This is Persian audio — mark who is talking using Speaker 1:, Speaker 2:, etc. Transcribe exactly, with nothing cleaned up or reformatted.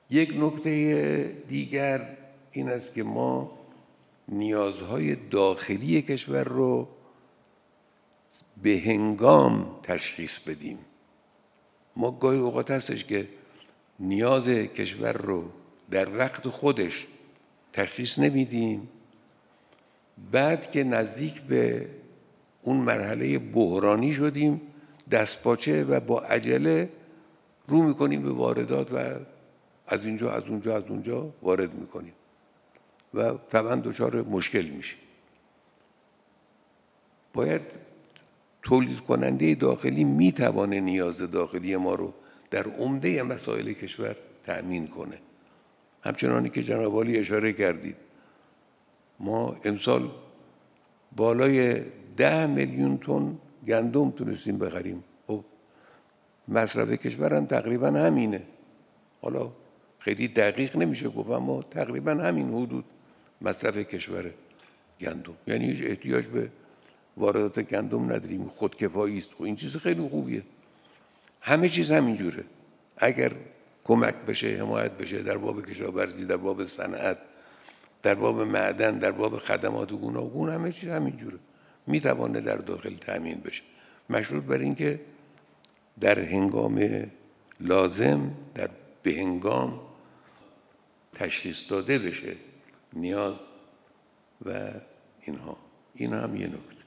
Speaker 1: یک نکته دیگر این است که ما نیازهای داخلی کشور رو به هنگام تشخیص بدیم. ما گاهی اوقات هستش که نیاز کشور رو در وقت خودش تشخیص نمیدیم، بعد که نزدیک به اون مرحله بحرانی شدیم دستپاچه و با عجله رو میکنیم به واردات و از اینجا از اونجا از اونجا وارد میکنیم و طبعا دچار مشکل میشه. باید تولید کننده داخلی میتوانه نیاز داخلی ما رو در عمده مسائل کشور تأمین کنه. همچنانی که جناب عالی اشاره کردید، ما امسال بالای ده میلیون تن گندم تونستیم بخریم. خب مصرف کشورم تقریبا همینه. حالا خیلی دقیق نمیشه گفت، اما تقریبا همین حدود مصرف کشور گندم، یعنی هیچ احتیاج به واردات گندم نداریم، خودکفایی است. خب این چیز خیلی خوبیه. همه چیز همینجوره. اگر کمک بشه، حمایت بشه در باب کشاورزی، در باب صنعت، در باب معدن، در باب خدمات گوناگون، همه چیز همینجوره، میتوانه در داخل تأمین بشه، مشروط بر این که در هنگام لازم، در به هنگام تشخیص داده بشه نیاز و اینها. این هم یه نکته.